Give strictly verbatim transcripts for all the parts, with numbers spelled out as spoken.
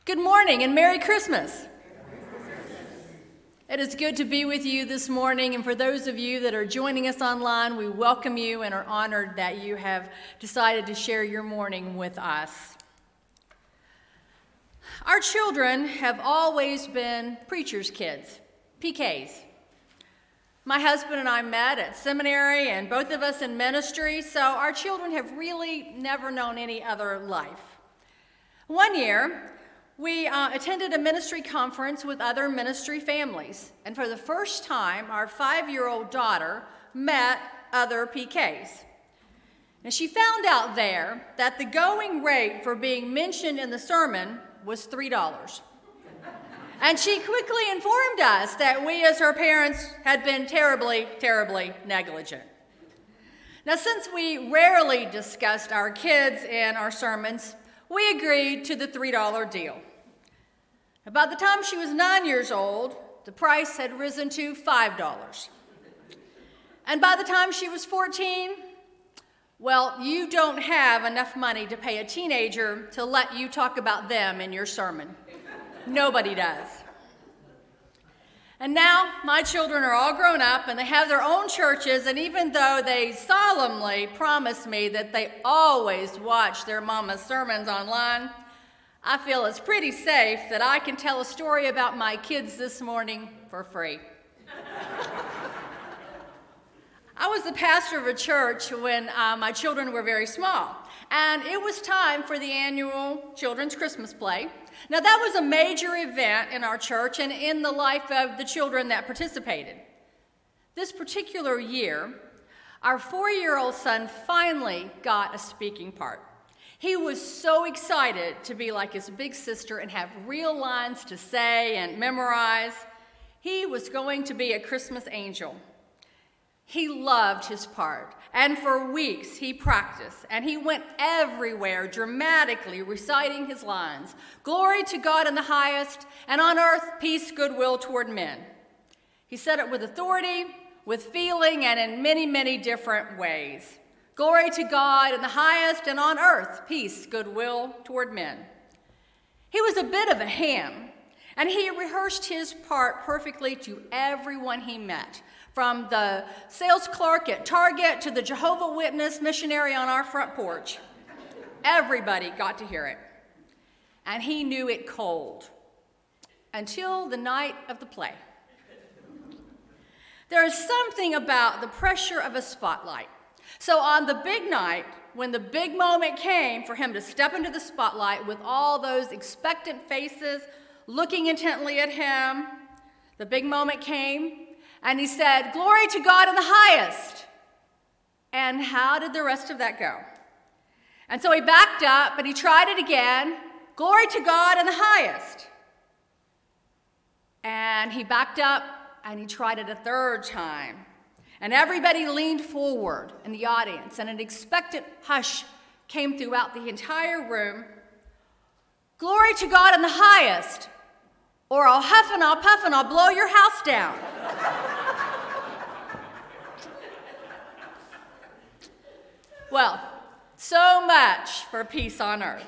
Good morning and Merry Christmas. It is good to be with you this morning, and for those of you that are joining us online, we welcome you and are honored that you have decided to share your morning with us. Our children have always been preachers' kids, P Ks. My husband and I met at seminary, and both of us in ministry, so our children have really never known any other life. One year, we uh, attended a ministry conference with other ministry families, and for the first time, our five-year-old daughter met other P Ks. And she found out there that the going rate for being mentioned in the sermon was three dollars. And she quickly informed us that we as her parents had been terribly, terribly negligent. Now, since we rarely discussed our kids in our sermons, we agreed to the three dollar deal. By the time she was nine years old, the price had risen to five dollars. And by the time she was fourteen, well, you don't have enough money to pay a teenager to let you talk about them in your sermon. Nobody does. And now my children are all grown up and they have their own churches, and even though they solemnly promise me that they always watch their mama's sermons online, I feel it's pretty safe that I can tell a story about my kids this morning for free. I was the pastor of a church when uh, my children were very small, and it was time for the annual Children's Christmas Play. Now, that was a major event in our church and in the life of the children that participated. This particular year, our four-year-old son finally got a speaking part. He was so excited to be like his big sister and have real lines to say and memorize. He was going to be a Christmas angel. He loved his part, and for weeks he practiced, and he went everywhere dramatically reciting his lines. Glory to God in the highest, and on earth peace, goodwill toward men. He said it with authority, with feeling, and in many, many different ways. Glory to God in the highest, and on earth peace, goodwill toward men. He was a bit of a ham, and he rehearsed his part perfectly to everyone he met, from the sales clerk at Target to the Jehovah's Witness missionary on our front porch. Everybody got to hear it, and he knew it cold until the night of the play. There is something about the pressure of a spotlight. So on the big night, when the big moment came for him to step into the spotlight with all those expectant faces looking intently at him, the big moment came, and he said, "Glory to God in the highest." And how did the rest of that go? And so he backed up and he tried it again, "Glory to God in the highest." And he backed up and he tried it a third time. And everybody leaned forward in the audience, and an expectant hush came throughout the entire room. "Glory to God in the highest, or I'll huff and I'll puff and I'll blow your house down." Well, so much for peace on earth.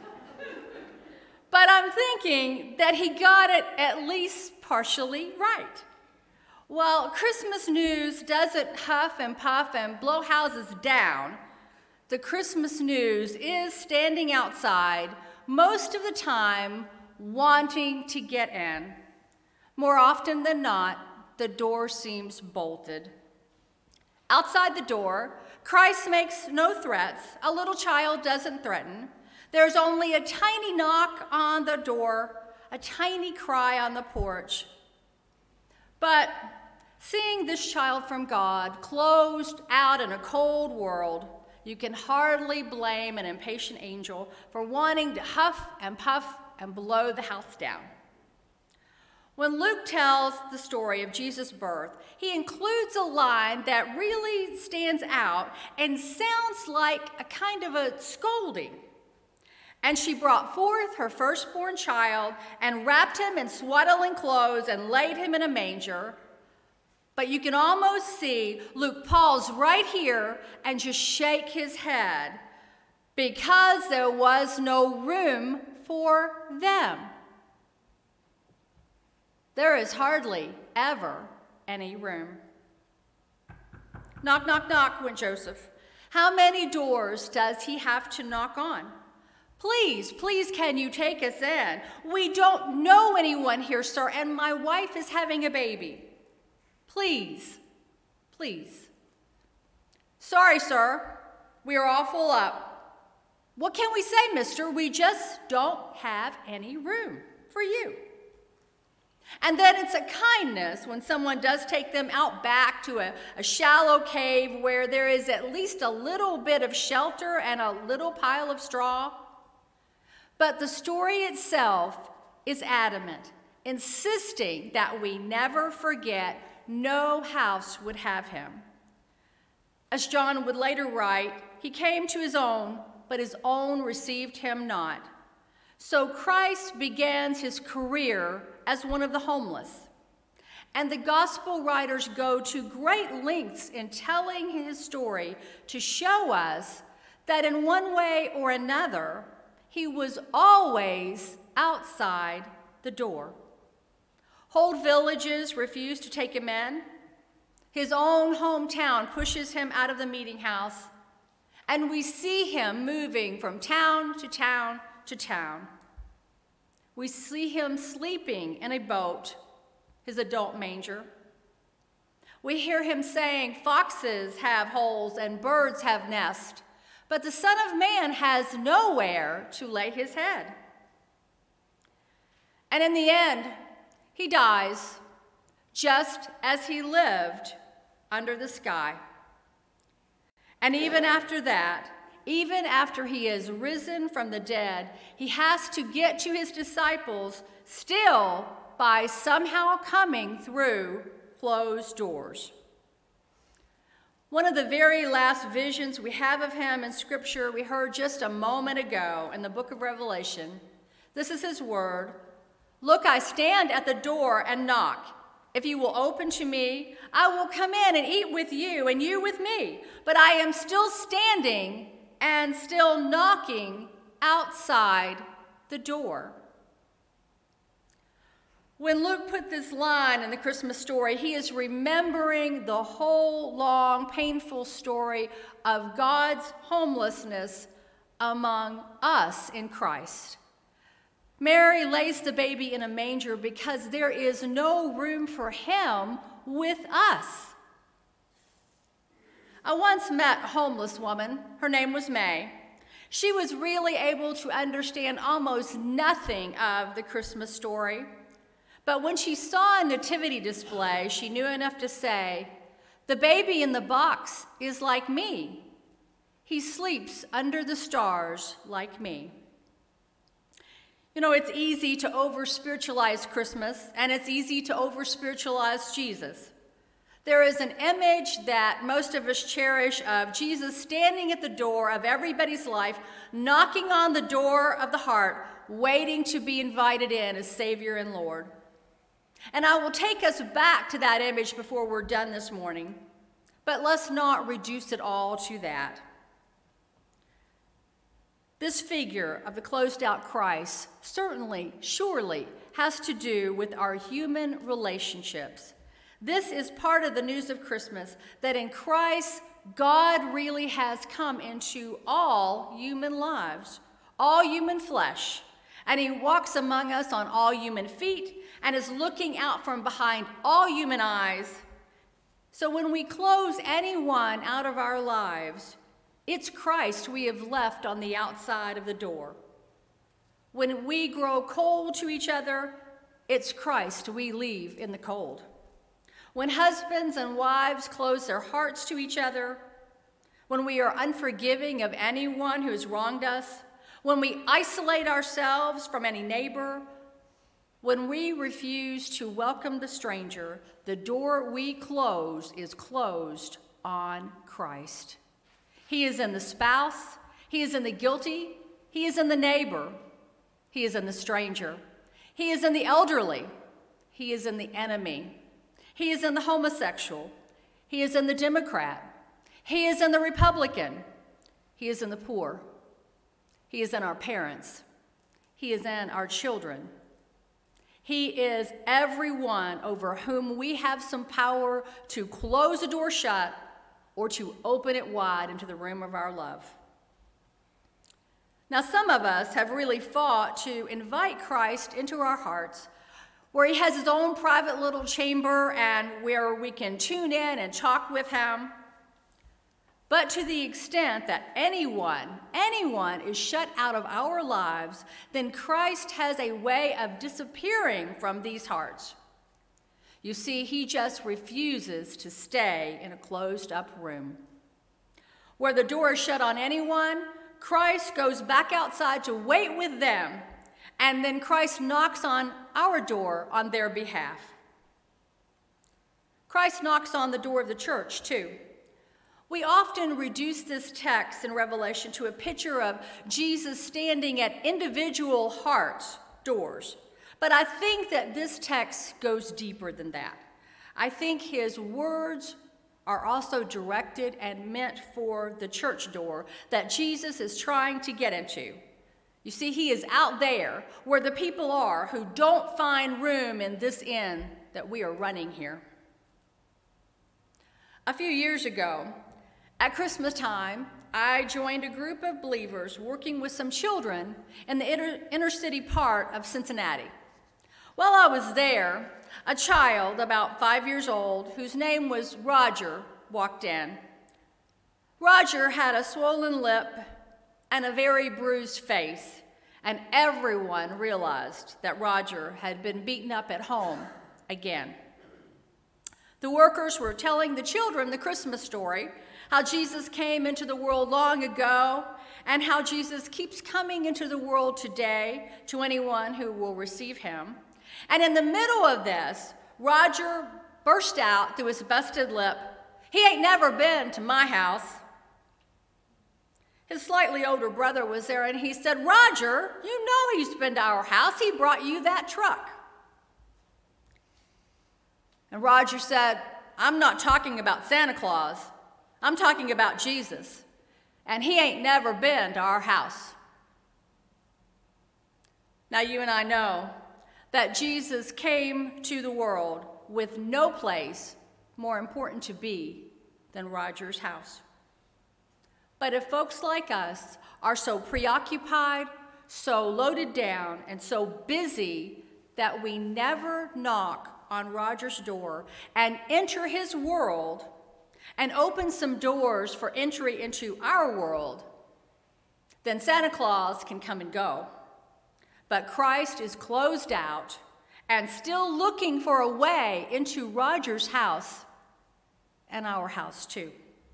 But I'm thinking that he got it at least partially right. While Christmas news doesn't huff and puff and blow houses down, the Christmas news is standing outside most of the time, wanting to get in. More often than not, the door seems bolted. Outside the door, Christ makes no threats. A little child doesn't threaten. There's only a tiny knock on the door, a tiny cry on the porch. But seeing this child from God closed out in a cold world, you can hardly blame an impatient angel for wanting to huff and puff and blow the house down. When Luke tells the story of Jesus' birth, he includes a line that really stands out and sounds like a kind of a scolding. "And she brought forth her firstborn child and wrapped him in swaddling clothes and laid him in a manger." But you can almost see Luke pause right here and just shake his head, because there was no room for them. There is hardly ever any room. Knock, knock, knock, went Joseph. How many doors does he have to knock on? Please, please, can you take us in? We don't know anyone here, sir, and my wife is having a baby. Please, please. Sorry, sir, we are all full up. What can we say, mister? We just don't have any room for you. And then it's a kindness when someone does take them out back to a, a shallow cave where there is at least a little bit of shelter and a little pile of straw. But the story itself is adamant, insisting that we never forget no house would have him. As John would later write, he came to his own, but his own received him not. So Christ begins his career as one of the homeless. And the gospel writers go to great lengths in telling his story to show us that in one way or another, he was always outside the door. Whole villages refuse to take him in. His own hometown pushes him out of the meeting house. And we see him moving from town to town to town. We see him sleeping in a boat, his adult manger. We hear him saying, foxes have holes and birds have nests, but the Son of Man has nowhere to lay his head. And in the end, he dies just as he lived under the sky. And even after that, even after he is risen from the dead, he has to get to his disciples still by somehow coming through closed doors. One of the very last visions we have of him in Scripture we heard just a moment ago in the book of Revelation. This is his word. Look, I stand at the door and knock. If you will open to me, I will come in and eat with you and you with me. But I am still standing and still knocking outside the door. When Luke put this line in the Christmas story, he is remembering the whole long, painful story of God's homelessness among us in Christ. Mary lays the baby in a manger because there is no room for him with us. I once met a homeless woman. Her name was May. She was really able to understand almost nothing of the Christmas story. But when she saw a nativity display, she knew enough to say, the baby in the box is like me. He sleeps under the stars like me. You know, it's easy to over-spiritualize Christmas, and it's easy to over-spiritualize Jesus. There is an image that most of us cherish of Jesus standing at the door of everybody's life, knocking on the door of the heart, waiting to be invited in as Savior and Lord. And I will take us back to that image before we're done this morning, but let's not reduce it all to that. This figure of the closed-out Christ certainly, surely, has to do with our human relationships. This is part of the news of Christmas, that in Christ, God really has come into all human lives, all human flesh, and he walks among us on all human feet and is looking out from behind all human eyes. So when we close anyone out of our lives, it's Christ we have left on the outside of the door. When we grow cold to each other, it's Christ we leave in the cold. When husbands and wives close their hearts to each other, when we are unforgiving of anyone who has wronged us, when we isolate ourselves from any neighbor, when we refuse to welcome the stranger, the door we close is closed on Christ. He is in the spouse, he is in the guilty, he is in the neighbor, he is in the stranger, he is in the elderly, he is in the enemy. He is in the homosexual. He is in the Democrat. He is in the Republican. He is in the poor. He is in our parents. He is in our children. He is everyone over whom we have some power to close a door shut or to open it wide into the room of our love. Now, some of us have really fought to invite Christ into our hearts, where he has his own private little chamber and where we can tune in and talk with him. But to the extent that anyone, anyone is shut out of our lives, then Christ has a way of disappearing from these hearts. You see, he just refuses to stay in a closed-up room. Where the door is shut on anyone, Christ goes back outside to wait with them, and then Christ knocks on our door on their behalf. Christ knocks on the door of the church, too. We often reduce this text in Revelation to a picture of Jesus standing at individual hearts' doors. But I think that this text goes deeper than that. I think his words are also directed and meant for the church door that Jesus is trying to get into. You see, he is out there where the people are who don't find room in this inn that we are running here. A few years ago, at Christmas time, I joined a group of believers working with some children in the inner, inner city part of Cincinnati. While I was there, a child about five years old, whose name was Roger, walked in. Roger had a swollen lip and a very bruised face, and everyone realized that Roger had been beaten up at home again. The workers were telling the children the Christmas story, how Jesus came into the world long ago, and how Jesus keeps coming into the world today to anyone who will receive him. And in the middle of this, Roger burst out through his busted lip, "He ain't never been to my house." His slightly older brother was there, and he said, "Roger, you know he's been to our house. He brought you that truck." And Roger said, "I'm not talking about Santa Claus. I'm talking about Jesus, and he ain't never been to our house." Now, you and I know that Jesus came to the world with no place more important to be than Roger's house. But if folks like us are so preoccupied, so loaded down, and so busy that we never knock on Roger's door and enter his world and open some doors for entry into our world, then Santa Claus can come and go. But Christ is closed out and still looking for a way into Roger's house and our house too.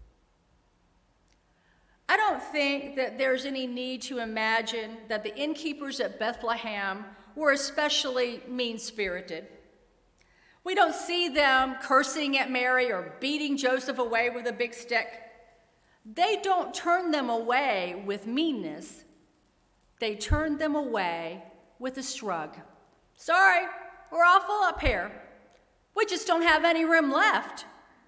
I don't think that there's any need to imagine that the innkeepers at Bethlehem were especially mean-spirited. We don't see them cursing at Mary or beating Joseph away with a big stick. They don't turn them away with meanness. They turn them away with a shrug. "Sorry, we're all full up here. We just don't have any room left."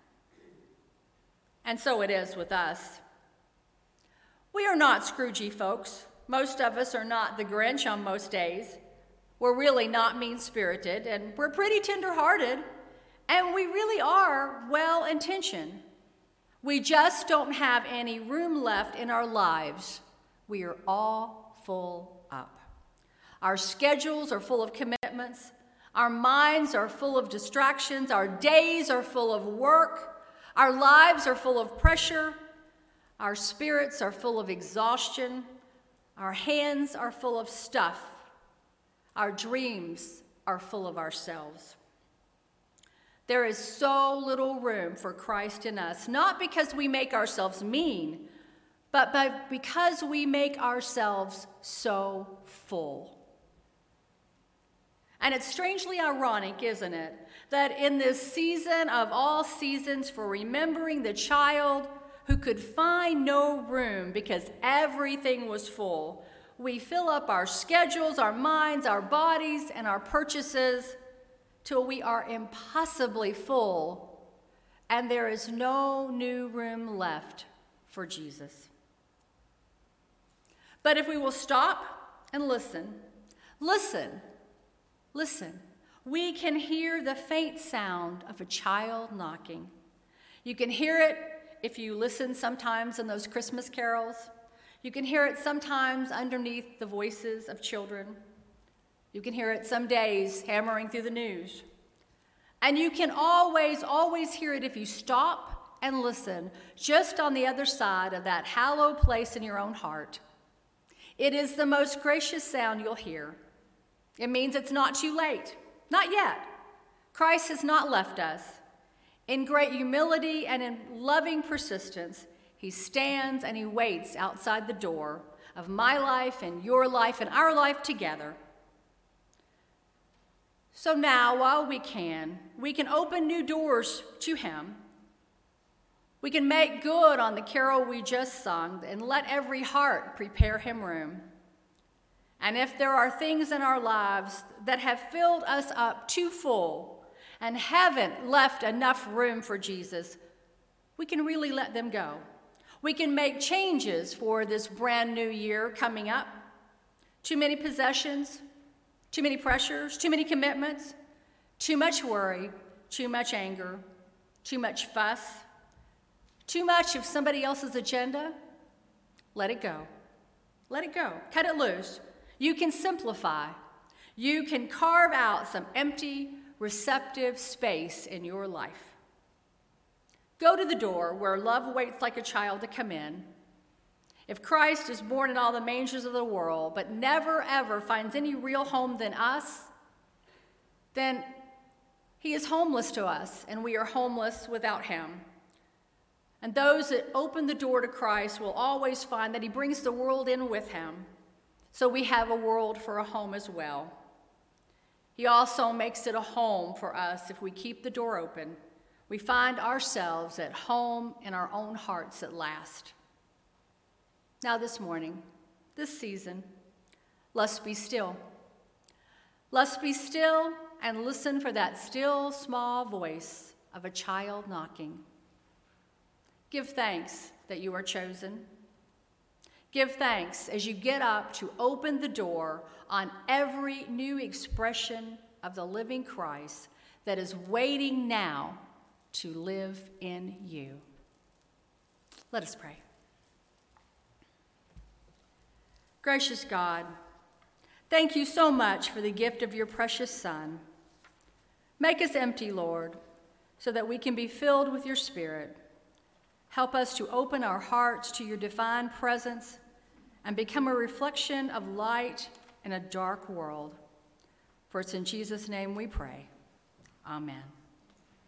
And so it is with us. We are not Scroogey folks. Most of us are not the Grinch on most days. We're really not mean-spirited, and we're pretty tender-hearted, and we really are well-intentioned. We just don't have any room left in our lives. We are all full up. Our schedules are full of commitments. Our minds are full of distractions. Our days are full of work. Our lives are full of pressure. Our spirits are full of exhaustion. Our hands are full of stuff. Our dreams are full of ourselves. There is so little room for Christ in us, not because we make ourselves mean, but by, because we make ourselves so full. And it's strangely ironic, isn't it, that in this season of all seasons for remembering the child who could find no room because everything was full, we fill up our schedules, our minds, our bodies, and our purchases till we are impossibly full, and there is no new room left for Jesus. But if we will stop and listen Listen, listen. We can hear the faint sound of a child knocking. You can hear it if you listen sometimes in those Christmas carols. You can hear it sometimes underneath the voices of children. You can hear it some days hammering through the news. And you can always, always hear it if you stop and listen just on the other side of that hallowed place in your own heart. It is the most gracious sound you'll hear. It means it's not too late. Not yet. Christ has not left us. In great humility and in loving persistence, he stands and he waits outside the door of my life and your life and our life together. So now, while we can, we can open new doors to him. We can make good on the carol we just sung and let every heart prepare him room. And if there are things in our lives that have filled us up too full and haven't left enough room for Jesus, we can really let them go. We can make changes for this brand new year coming up. Too many possessions, too many pressures, too many commitments, too much worry, too much anger, too much fuss, too much of somebody else's agenda. Let it go. Let it go. Cut it loose. You can simplify. You can carve out some empty, receptive space in your life. Go to the door where love waits like a child to come in. If Christ is born in all the mangers of the world, but never ever finds any real home than us, then he is homeless to us, and we are homeless without him. And those that open the door to Christ will always find that he brings the world in with him. So we have a world for a home as well. He also makes it a home for us if we keep the door open. We find ourselves at home in our own hearts at last. Now this morning, this season, let's be still. Let's be still and listen for that still small voice of a child knocking. Give thanks that you are chosen. Give thanks as you get up to open the door on every new expression of the living Christ that is waiting now to live in you. Let us pray. Gracious God, thank you so much for the gift of your precious Son. Make us empty, Lord, so that we can be filled with your Spirit. Help us to open our hearts to your divine presence and become a reflection of light in a dark world. For it's in Jesus' name we pray. Amen.